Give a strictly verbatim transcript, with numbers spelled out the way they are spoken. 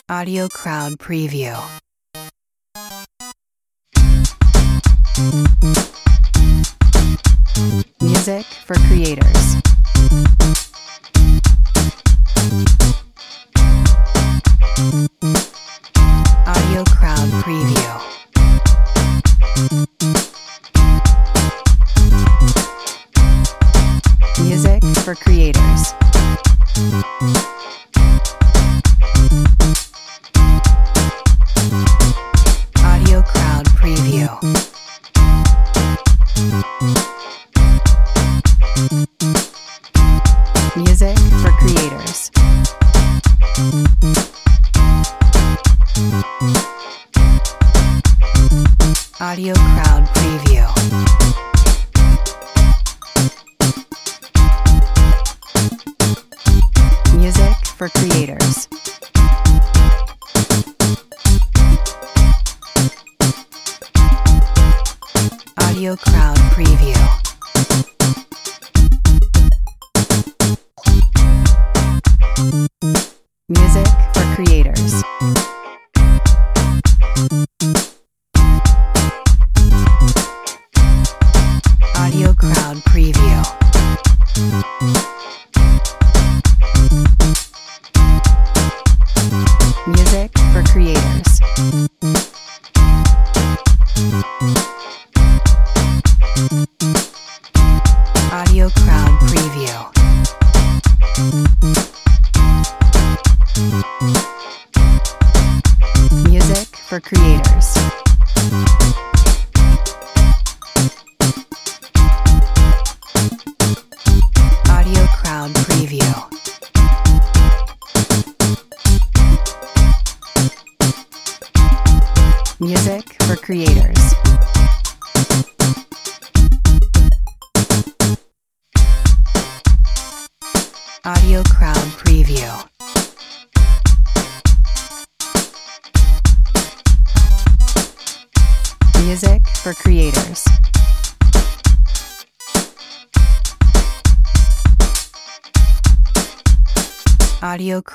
Audio Crowd Preview. Music for creators. Audio Crowd Preview. Music for creators. Audio Crowd Preview. Music for creators. Audio Crowd Preview. Music for creators. Audio Crowd Preview. Music for creators. Audio Crowd Preview. Music for creators. Audio Crowd Preview. Music for creators. Audio Crowd Preview. Music for creators. Audio Crowd Preview. Music for creators. Audio